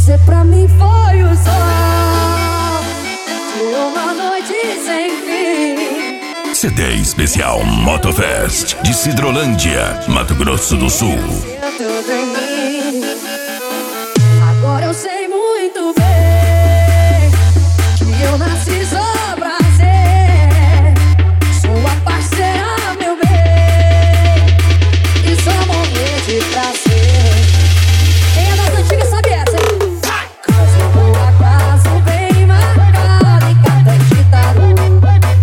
Você pra mim foi o sol de uma noite sem fim. CD especial Motofest de Sidrolândia, Mato Grosso do Sul. Tudo em mim. Agora eu sei muito bem que eu nasci só pra ser sua parceira, meu bem, e só morrer de prazer. Quem é das antigas sabe essa, hein? Mas o meu acaso bem marcado em cada ditador.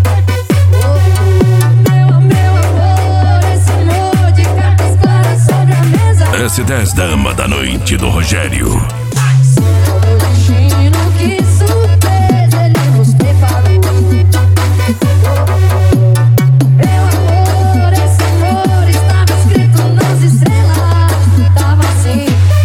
Meu amor, esse amor de cartas claras sobre a mesa. S10 Dama da Noite do Rogério. O destino, que surpresa ele nos preparou. Meu amor, esse amor estava escrito nas estrelas. Tava assim.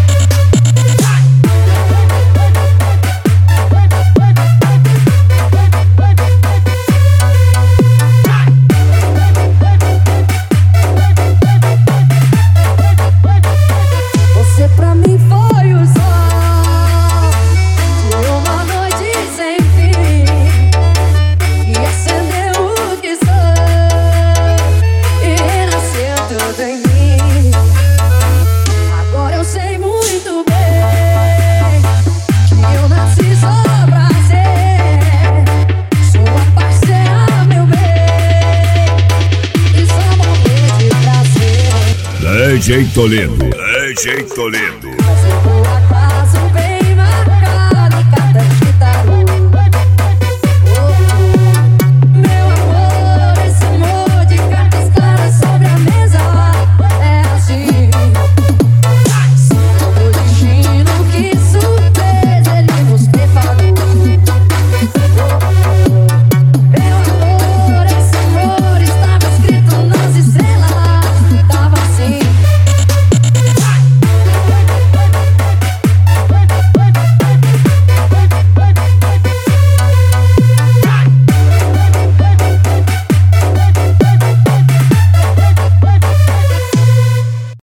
Você pra mim foi o sol de uma noite sem fim, e acendeu o que sou e renasceu tudo em mim. Agora eu sei muito bem que eu nasci só pra ser sua parceira, meu bem, e só morrer de prazer. DJ Toledo. DJ Toledo.